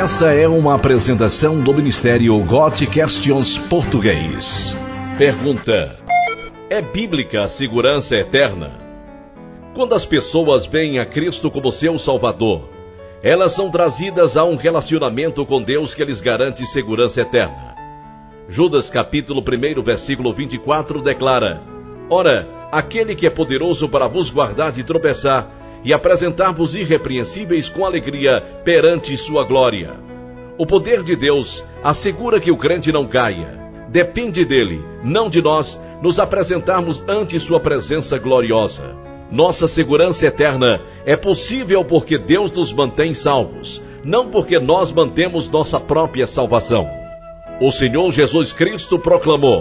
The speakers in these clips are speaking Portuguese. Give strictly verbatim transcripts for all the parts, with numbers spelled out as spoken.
Essa é uma apresentação do Ministério God Questions Português. Pergunta: é bíblica a segurança eterna? Quando as pessoas veem a Cristo como seu Salvador, elas são trazidas a um relacionamento com Deus que lhes garante segurança eterna. Judas capítulo um, versículo vinte e quatro declara: ora, aquele que é poderoso para vos guardar de tropeçar e apresentar-vos irrepreensíveis com alegria perante sua glória. O poder de Deus assegura que o crente não caia. Depende dele, não de nós, nos apresentarmos ante sua presença gloriosa. Nossa segurança eterna é possível porque Deus nos mantém salvos, não porque nós mantemos nossa própria salvação. O Senhor Jesus Cristo proclamou: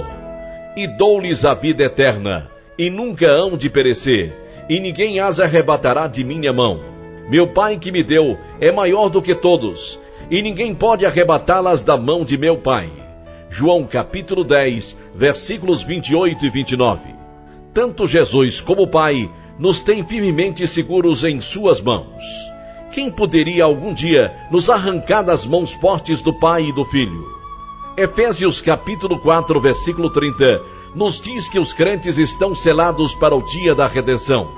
e dou-lhes a vida eterna, e nunca hão de perecer, e ninguém as arrebatará de minha mão. Meu Pai que me deu é maior do que todos, e ninguém pode arrebatá-las da mão de meu Pai. João capítulo dez, versículos vinte e oito e vinte e nove. Tanto Jesus como o Pai nos têm firmemente seguros em suas mãos. Quem poderia algum dia nos arrancar das mãos fortes do Pai e do Filho? Efésios capítulo quatro, versículo trinta, nos diz que os crentes estão selados para o dia da redenção.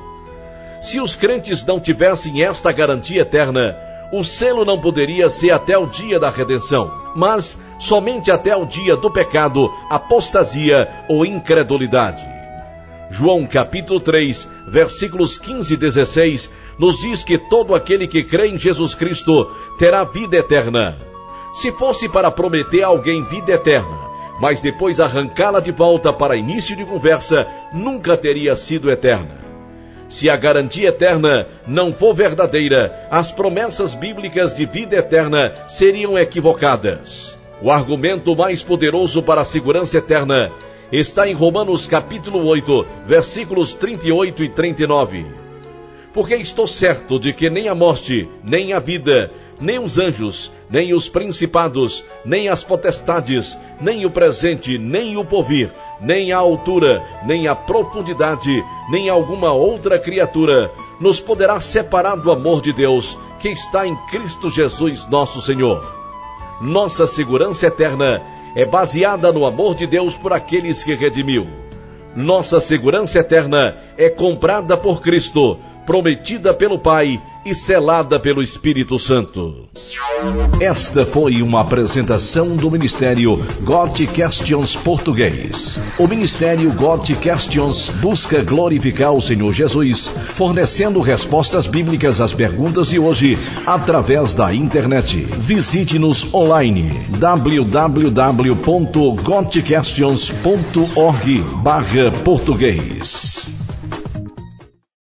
Se os crentes não tivessem esta garantia eterna, o selo não poderia ser até o dia da redenção, mas somente até o dia do pecado, apostasia ou incredulidade. João capítulo três, versículos quinze e dezesseis, nos diz que todo aquele que crê em Jesus Cristo terá vida eterna. Se fosse para prometer a alguém vida eterna, mas depois arrancá-la de volta para início de conversa, nunca teria sido eterna. Se a garantia eterna não for verdadeira, as promessas bíblicas de vida eterna seriam equivocadas. O argumento mais poderoso para a segurança eterna está em Romanos capítulo oito, versículos trinta e oito e trinta e nove. Porque estou certo de que nem a morte, nem a vida, nem os anjos, nem os principados, nem as potestades, nem o presente, nem o porvir, nem a altura, nem a profundidade, nem alguma outra criatura nos poderá separar do amor de Deus que está em Cristo Jesus nosso Senhor. Nossa segurança eterna é baseada no amor de Deus por aqueles que redimiu. Nossa segurança eterna é comprada por Cristo, prometida pelo Pai e selada pelo Espírito Santo. Esta foi uma apresentação do Ministério God Questions Português. O Ministério God Questions busca glorificar o Senhor Jesus, fornecendo respostas bíblicas às perguntas de hoje através da internet. Visite-nos online w w w ponto god questions ponto org barra português.